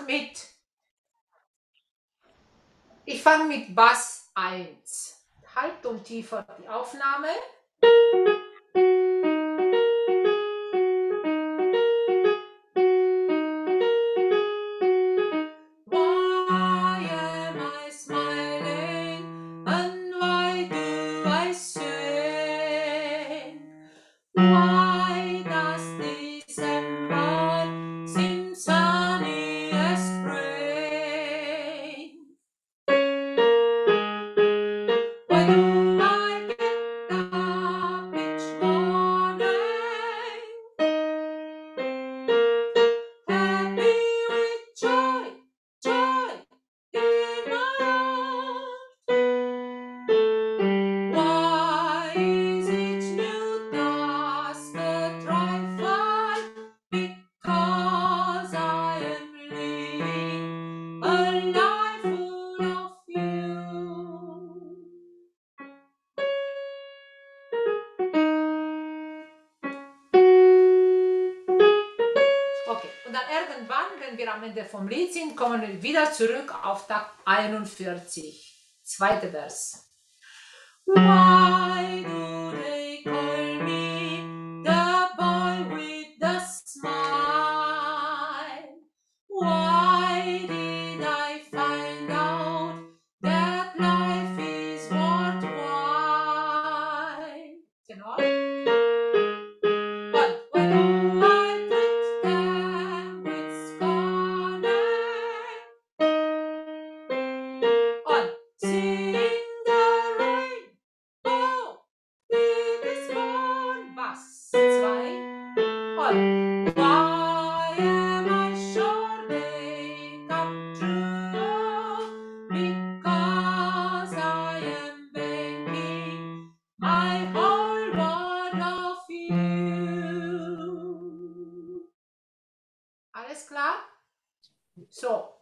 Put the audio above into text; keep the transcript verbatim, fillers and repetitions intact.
mit, ich fange mit Bass eins. Halbton tiefer die Aufnahme. Why am I smiling and why do I sing? Why does December seem sunny as spring? Why do I get up each morning happy with joy, joy in my heart? Why is each new task a triumphal? Because I am living a life full of you. Okay, und dann irgendwann, wenn wir am Ende vom Lied sind, kommen wir wieder zurück auf Takt einundvierzig. Zweiter Vers. Why do they call me the boy with the smile? Why did I find out that life is worthwhile? Tenor. One. Why do I treat them with scorn? One. Sing the rain. Oh, it is born. Bass. Zwei. One. Why am I sure they come true? Because I am banking my whole world of you. Alles klar? So.